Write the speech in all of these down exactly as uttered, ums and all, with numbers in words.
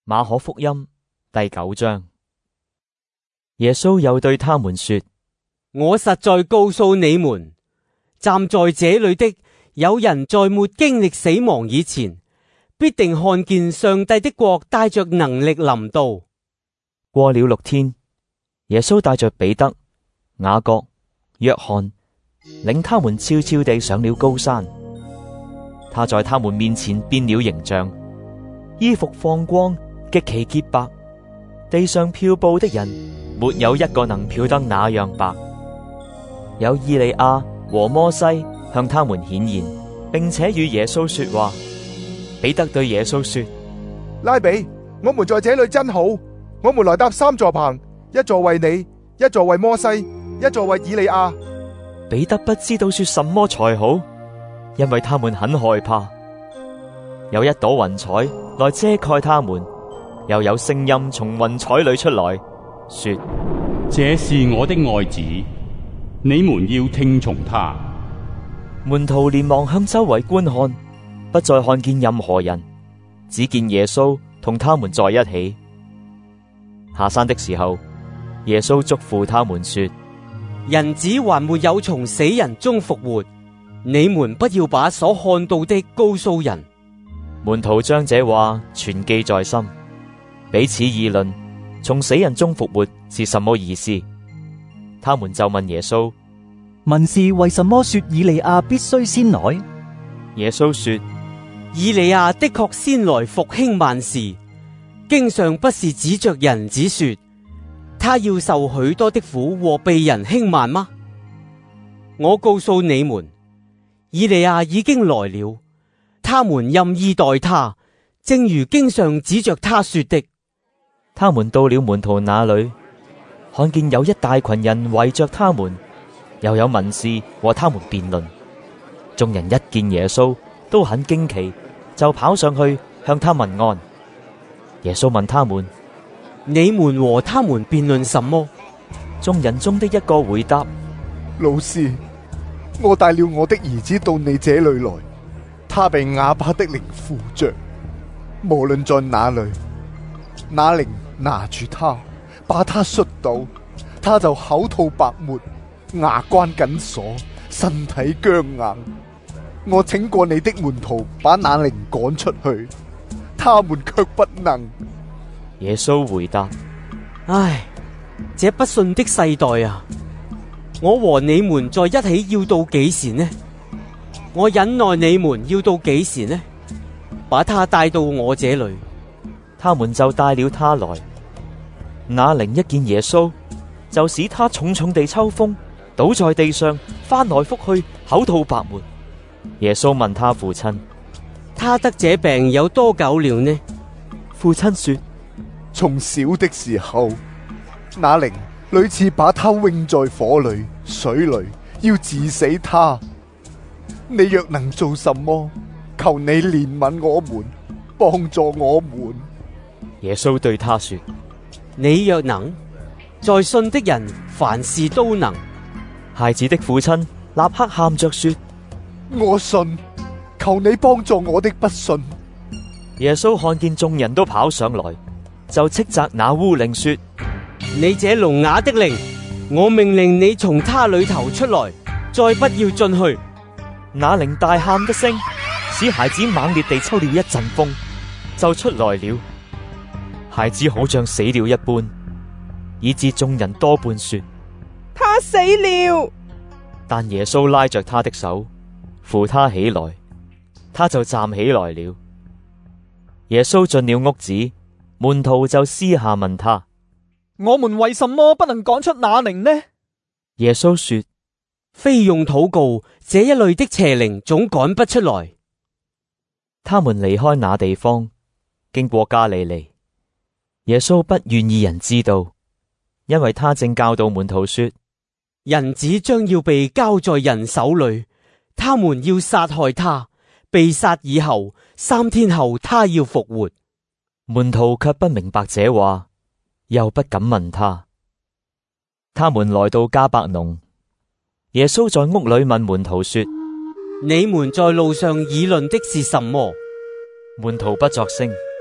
馬可福音第九章。耶穌又對他們說： 我實在告訴你們，站在這裏的有人在沒經歷死亡以前，必定看見上帝的國帶着能力臨到。 過了六天，耶穌帶着彼得、雅各、約翰，領他們悄悄地上了高山。他在他們面前變了形象，衣服放光，極其潔白，地上漂布的人沒有一個能漂得那樣白。有以利亞和摩西向他們顯現，並且與耶穌說話。彼得對耶穌說： 拉比，我們在這裏真好，我們來搭三座棚，一座為你，一座為摩西，一座為以利亞。 彼得不知道說什麼才好，因為他們很害怕。有一朵雲彩來遮蓋他們，又有聲音從雲彩裏出來說： 這是我的愛子，你們要聽從他。 門徒連忙向周圍觀看，不再看見任何人，只見耶穌同他們在一起。下山的時候，耶穌囑咐他們說： 人子還沒有從死人中復活，你們不要把所看到的告訴人。 門徒將這話存記在心，彼此議論從死人中復活是什麼意思。他們就問耶穌： 文士為什麼說以利亞必須先來？ 耶穌說： 以利亞的確先來復興萬事，經上不是指着人子說他要受許多的苦和被人輕慢嗎？我告訴你們，以利亞已經來了，他們任意待他，正如經上指着他說的。 他們到了門徒那裏，看見有一大群人圍着他們，又有文士和他們辯論。眾人一見耶穌都很驚奇，就跑上去向他問安。耶穌問他們： 你們和他們辯論什麼？ 眾人中的一個回答： 老師，我帶了我的兒子到你這裏來，他被啞巴的靈附着，無論在哪裏，那靈拿住他，把他摔倒，他就口吐白沫，牙關緊鎖，身體僵硬。我請過你的門徒把那靈趕出去，他們卻不能。 耶穌回答： 唉，這不信的世代啊！我和你們在一起要到幾時呢？我忍耐你們要到幾時呢？把他帶到我這裏。 他們就帶了他來。那靈一見耶穌，就使他重重地抽風，倒在地上，翻來覆去，口吐白沫。耶穌問他父親： 他得這病有多久了呢？ 父親說： 從小的時候，那靈屢次把他扔在火裏、水裏，要治死他。你若能做什麼，求你憐憫我們，幫助我們。 耶穌對他說： 你若能，在信的人凡事都能。 孩子的父親立刻喊着說： 我信，求你幫助我的不信。 耶穌看見眾人都跑上來，就斥責那污靈說： 你這聾啞的靈，我命令你從他裏頭出來，再不要進去。 那靈大喊一聲，使孩子猛烈地抽了一陣風，就出來了。孩子好像死了一般，以致眾人多半說： 他死了。 但耶穌拉着他的手，扶他起來，他就站起來了。耶穌進了屋子，門徒就私下問他： 我們為什麼不能趕出那靈呢？ 耶穌說： 非用禱告，這一類的邪靈總趕不出來。 他們離開那地方，經過加利利。耶穌不願意人知道，因為他正教導門徒說： 人子將要被交在人手裏，他們要殺害他，被殺以後，三天後他要復活。 門徒卻不明白這話，又不敢問他。他們來到迦百農，耶穌在屋裏問門徒說： 你們在路上議論的是什麼？ 門徒不作聲。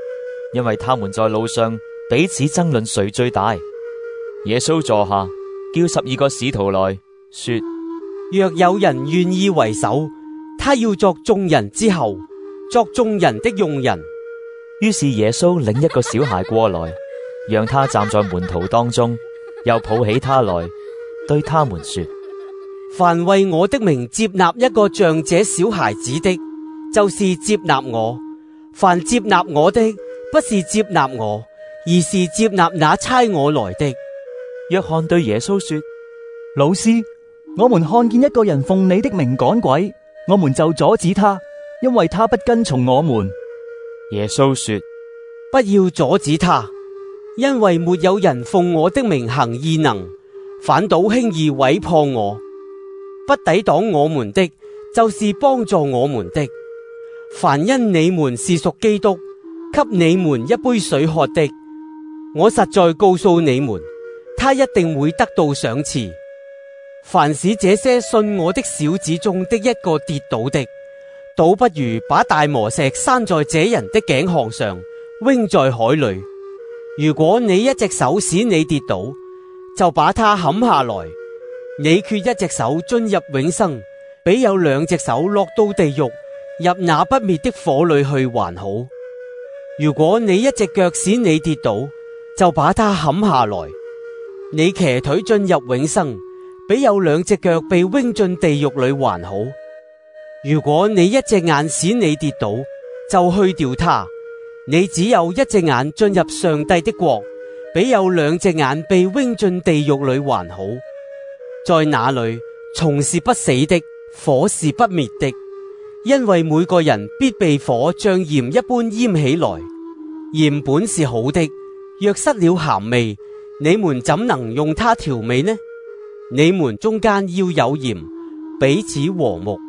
因為他們在路上彼此爭論誰最大。耶穌坐下，叫十二個使徒來說： 若有人願意為首，他要作眾人之後，作眾人的用人。 於是耶穌領一個小孩過來，讓他站在門徒當中，又抱起他來，對他們說： 凡為我的名接納一個像這小孩子的，就是接納我；凡接納我的，不是接納我，而是接納那差我來的。 約翰對耶穌說： 老師，我們看見一個人奉你的名趕鬼，我們就阻止他，因為他不跟從我們。 耶穌說： 不要阻止他，因為沒有人奉我的名行異能，反倒輕易毀謗我。不抵擋我們的，就是幫助我們的。凡因你們是屬基督，給你們一杯水喝的，我實在告訴你們，他一定會得到賞賜。凡使這些信我的小子中的一個跌倒的，倒不如把大磨石拴在這人的頸項上，扔在海裏。如果你一隻手使你跌倒，就把它砍下來。你缺一隻手進入永生，比有兩隻手落到地獄，入那不滅的火裏去還好。如果你一隻腳使你跌倒，就把它砍下來。你騎腿進入永生，比有兩隻腳被扔進地獄裏還好。如果你一隻眼使你跌倒，就去掉它。你只有一隻眼進入上帝的國，比有兩隻眼被扔進地獄裏還好。在那裏，蟲是不死的，火是不滅的，因為每個人必被火像鹽一般淹起來。鹽本是好的，若失了鹹味，你們怎能用它調味呢？你們中間要有鹽，彼此和睦。